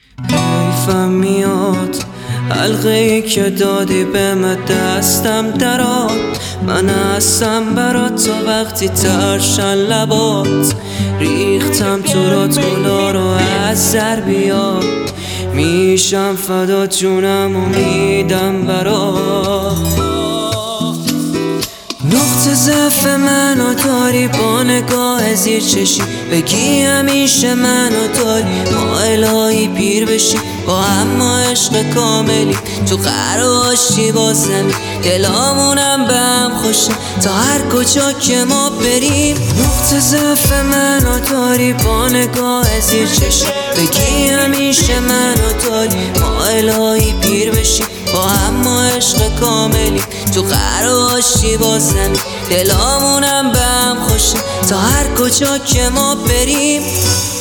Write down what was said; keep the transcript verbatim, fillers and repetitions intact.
حیفم میاد حلقه ای که دادی به من دستم درات. من هستم برات تا وقتی ترشن لبات. ریختم تو رات گلا رو از سر بیاد. میشم فدا جونم و میدم برات. نقطه ضعف منو داری با نگاه زیر چشی. بگی همیشه منو داری ما الهی پیر بشی. با هم ما عشق کاملی تو قراشی با زمین. دلامونم به هم خوشه تا هر کجا که ما بریم. نقطه ضعف منو داری با نگاه زیر چشی. بگی همیشه منو داری ما الهی پیر بشی. با هم ما عشق کاملی تو قراشی با زمین. دلامونم به هم خوشه تا هر کجا که ما بریم.